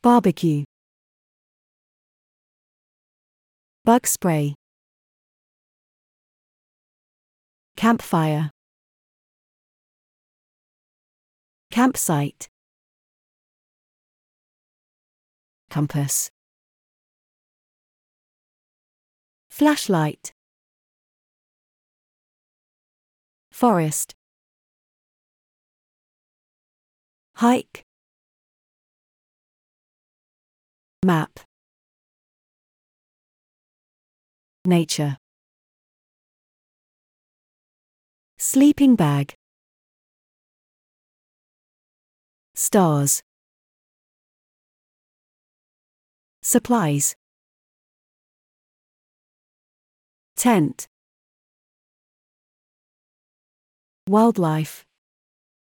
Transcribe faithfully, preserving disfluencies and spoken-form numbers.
Barbecue. Bug spray. Campfire. Campsite. Compass. Flashlight. Forest. Hike. Map. Nature. Sleeping bag. Stars. Supplies. Tent. Wildlife.